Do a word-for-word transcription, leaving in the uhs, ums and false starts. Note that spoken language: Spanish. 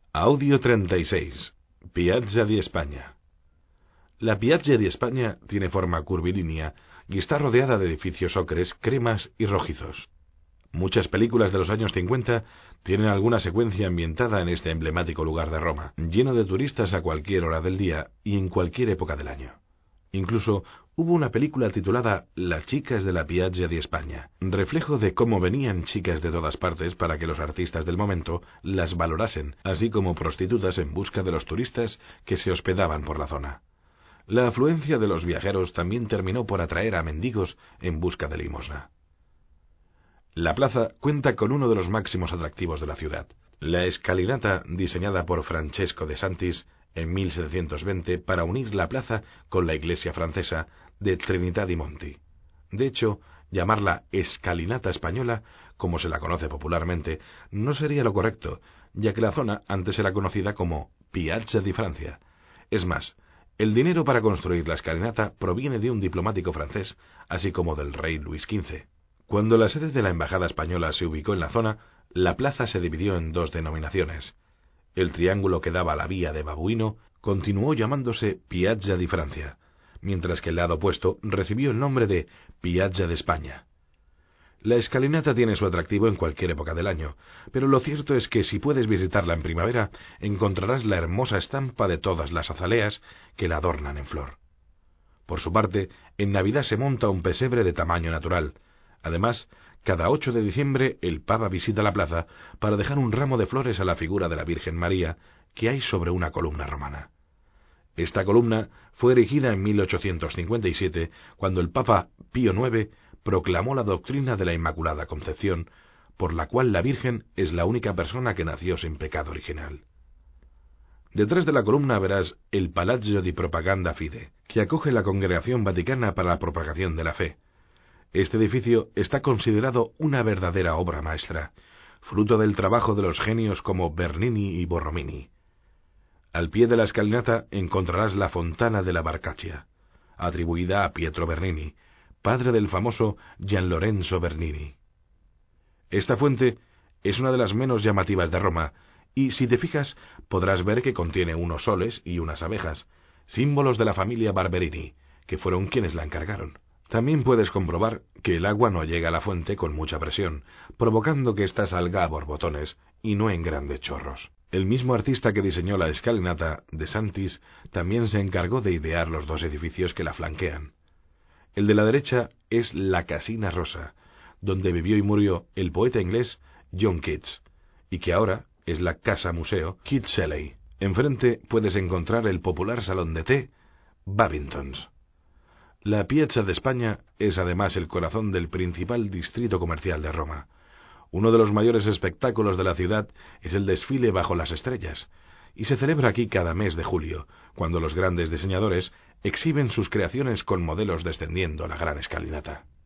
Audio treinta y seis. Piazza di España. La Piazza di España tiene forma curvilínea y está rodeada de edificios ocres, cremas y rojizos. Muchas películas de los años cincuenta tienen alguna secuencia ambientada en este emblemático lugar de Roma, lleno de turistas a cualquier hora del día y en cualquier época del año. Incluso hubo una película titulada Las chicas de la Piazza di España, reflejo de cómo venían chicas de todas partes para que los artistas del momento las valorasen, así como prostitutas en busca de los turistas que se hospedaban por la zona. La afluencia de los viajeros también terminó por atraer a mendigos en busca de limosna. La plaza cuenta con uno de los máximos atractivos de la ciudad. La escalinata, diseñada por Francesco de Santis en mil setecientos veinte para unir la plaza con la iglesia francesa de Trinità dei Monti. De hecho, llamarla escalinata española, como se la conoce popularmente, no sería lo correcto, ya que la zona antes era conocida como Piazza di Francia. Es más, el dinero para construir la escalinata proviene de un diplomático francés, así como del rey Luis quince. Cuando la sede de la embajada española se ubicó en la zona, la plaza se dividió en dos denominaciones. El triángulo que daba a la vía de Babuino continuó llamándose Piazza di Francia, mientras que el lado opuesto recibió el nombre de Piazza de España. La escalinata tiene su atractivo en cualquier época del año, pero lo cierto es que si puedes visitarla en primavera, encontrarás la hermosa estampa de todas las azaleas que la adornan en flor. Por su parte, en Navidad se monta un pesebre de tamaño natural. Además, cada ocho de diciembre el Papa visita la plaza para dejar un ramo de flores a la figura de la Virgen María que hay sobre una columna romana. Esta columna fue erigida en mil ochocientos cincuenta y siete, cuando el Papa Pío noveno proclamó la doctrina de la Inmaculada Concepción, por la cual la Virgen es la única persona que nació sin pecado original. Detrás de la columna verás el Palazzo di Propaganda Fide, que acoge la Congregación Vaticana para la Propagación de la Fe. Este edificio está considerado una verdadera obra maestra, fruto del trabajo de los genios como Bernini y Borromini. Al pie de la escalinata encontrarás la Fontana della Barcaccia, atribuida a Pietro Bernini, padre del famoso Gian Lorenzo Bernini. Esta fuente es una de las menos llamativas de Roma, y si te fijas podrás ver que contiene unos soles y unas abejas, símbolos de la familia Barberini, que fueron quienes la encargaron. También puedes comprobar que el agua no llega a la fuente con mucha presión, provocando que ésta salga a borbotones y no en grandes chorros. El mismo artista que diseñó la escalinata, de Santis, también se encargó de idear los dos edificios que la flanquean. El de la derecha es la Casina Rosa, donde vivió y murió el poeta inglés John Keats, y que ahora es la Casa Museo Keats Shelley. Enfrente puedes encontrar el popular salón de té Babingtons. La Piazza de España es además el corazón del principal distrito comercial de Roma. Uno de los mayores espectáculos de la ciudad es el desfile bajo las estrellas, y se celebra aquí cada mes de julio, cuando los grandes diseñadores exhiben sus creaciones con modelos descendiendo la gran escalinata.